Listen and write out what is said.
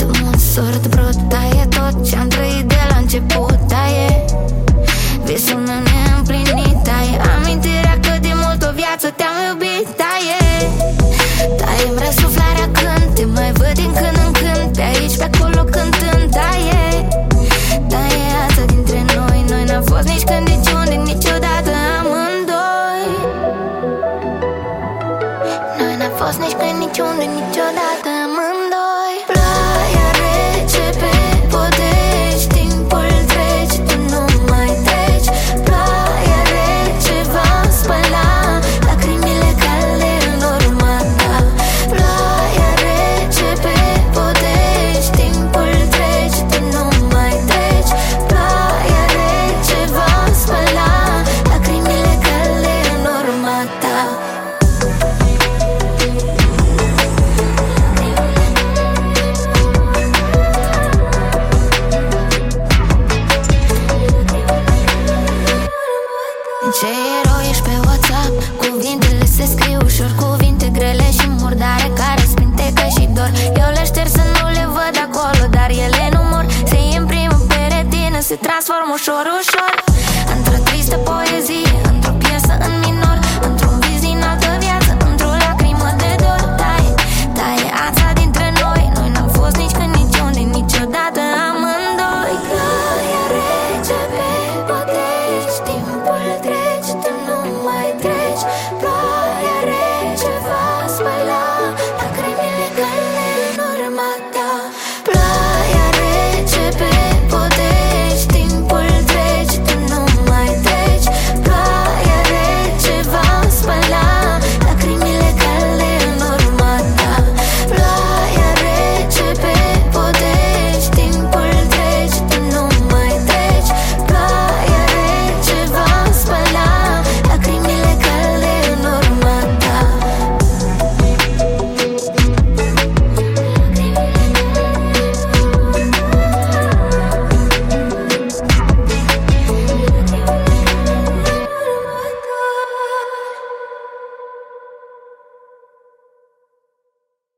mult sort brut, dar e tot ce-am trăit de la început. Da, e visul meu neîmplinit, da, e amintirea că de mult o viață te-am iubit. Da, e-mi răsuflarea când te mai văd din când în când, pe aici, pe acolo cântând. Da, e asta dintre noi. Noi n-am fost nici când, nici unde, niciodată amândoi. Noi n-am fost nici când, nici unde, niciodată amândoi. Ploaia rece pe podești, timpul trece, tu nu mai treci. Ploaia rece va spăla lacrimile calde în urma ta. Ploaia rece pe podești, timpul trece, tu nu mai treci. Ploaia rece va spăla lacrimile calde în urma ta. Ce erou ești pe WhatsApp, cuvintele se scriu ușor, cuvinte grele și murdare care sprintecă și dor. Eu le șterg să nu le văd acolo, dar ele nu mor. Se imprimă pe retină, se transformă ușor, ușor.